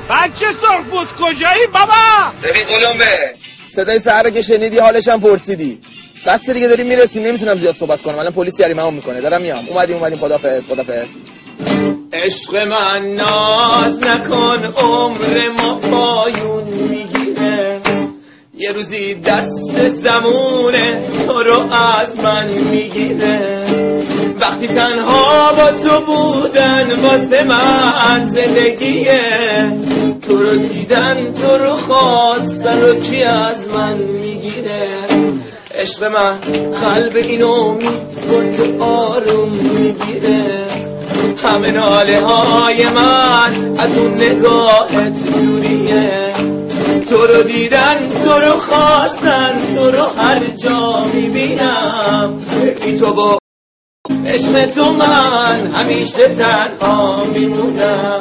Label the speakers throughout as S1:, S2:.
S1: بچه سرخپوست کجایی بابا؟
S2: ببین قلمبه،
S3: صدای سحر که شنیدی حالش هم پرسیدی. بس دیگه داریم میرسیم، نمیتونم زیاد صحبت کنم، الان پلیس جریمه‌مو میکنه. دارم میام. اومدیم. خدافظ.
S4: عشق من ناز نکن، عمر ما پایون میگیره، یه روزی دست زمونه تو رو از من میگیره. وقتی تنها با تو بودن واسه من زندگیه، تو رو دیدن تو رو خواستن رو کی از من میگیره. عشق من قلب این امید تو آروم میگیره، همه ناله های من از اون نگاهت دوریه. تو رو دیدن تو رو خواستن تو رو هر جا میبینم، بی تو با عشق تو من همیشه تنها میمونم.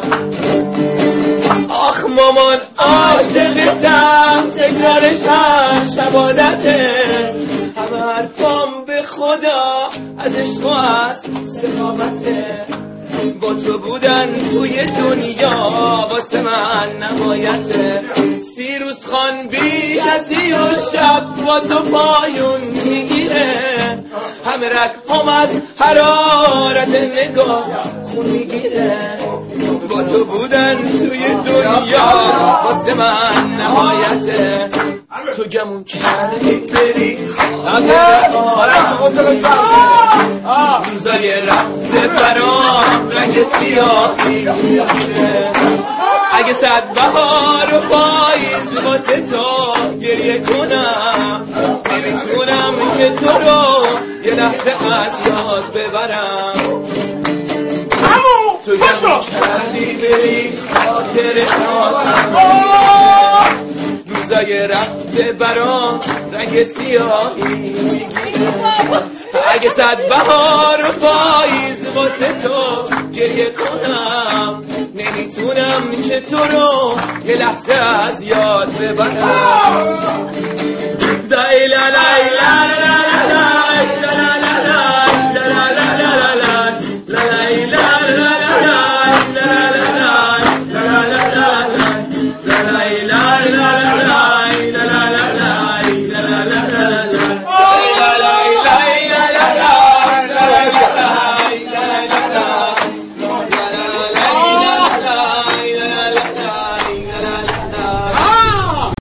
S4: آخ مامان عاشقتم، تکرارش هر شب عادته، همه حرفام به خدا از عشق و از سخاوته. با تو بودن توی دنیا واسه من نهایته. 30 روز خان بی کسی و شب با تو پایون میگیره، همه رگ از حرارت نگاه خون میگیره. با تو بودن توی دنیا واسه من نهایته. تو گمون کردی بری روزای رفته برام رنگ سیاهی میگیره. اگه 100 بهار و پاییز واسه تو گریه کنم، نمیتونم که تو رو یه لحظه از یاد ببرم. تو گمون کردی بری خاطر روزای رفته برام رنگ سیاهی میگیره. اگه 100 بهار و پاییز واسه تو گریه کنم، نمیتونم که تو رو یه لحظه از یاد ببرم.